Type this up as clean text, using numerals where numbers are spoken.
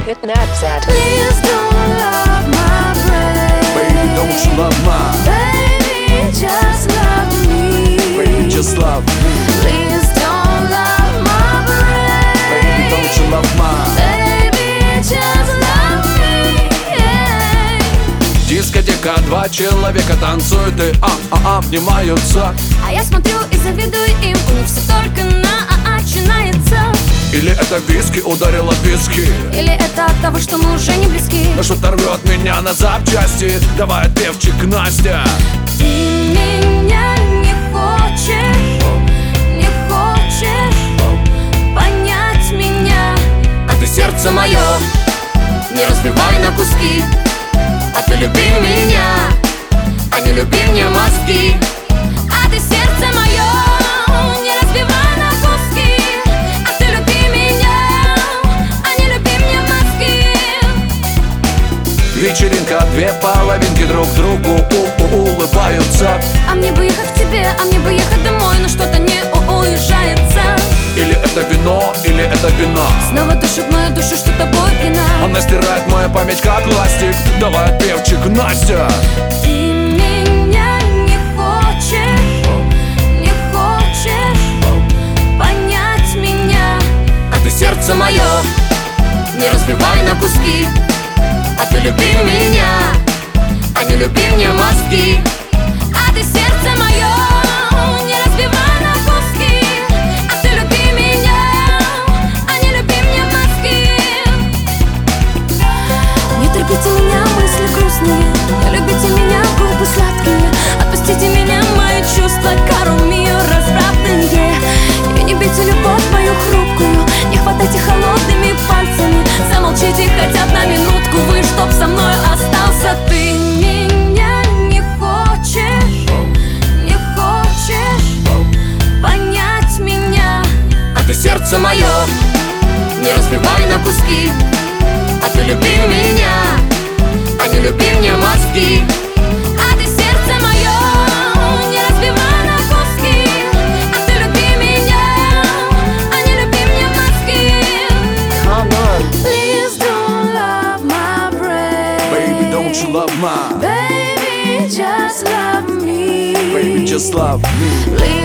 Hit Snapchat. Please don't love my brain. Baby, don't you love mine? Baby, just love me. Baby, just love me. Please don't love my brain. Baby, don't you love mine? Baby, just love me. Yeah. Дискотека, два человека танцуют и обнимаются. А я смотрю и завидую им. У них все только на начинается. Или это виски ударила виски? Или это от того, что мы уже не близки? Но что-то рвет меня на запчасти. Давай, певчик, Настя. Ты меня не хочешь понять меня. А ты сердце мое Не разбивай на куски. А ты люби меня, а не люби мне мозги. А ты сердце мое не разбивай на куски. А ты люби меня, а не люби мне мозги. Вечеринка, две половинки друг другу улыбаются. А мне бы ехать к тебе, а мне бы ехать домой, но что-то не уезжается. Или это вино, или это вино. Снова душит мою душу, что тобой пьяна. Она стирает мою память как ластик. Давай, певчик, Настя. Ты меня не хочешь понять меня. А ты сердце мое не разбивай на куски. А ты люби меня, а не люби мне мозги. А ты сердце мое не разбивай на куски. А ты люби меня, а не люби мне мозги. Не терпите меня, мысли грустные. Не любите меня, губы сладкие. Отпустите меня, мои чувства, кару мию развратные. И не бейте любовь мою хрупкую. Не хватайте холодными пальцами. Замолчите хотя бы на минутку вы, чтоб со мной остался. Ты меня не хочешь понять меня. А ты сердце мое не разбивай на куски. А ты люби меня, а не люби мне мозги. А ты сердце мое не разбивай на куски. А ты люби меня, а не люби мне мозги. Come on. Please don't love my brain. Baby, don't you love mine? Baby, just love me. Baby, just love me. Please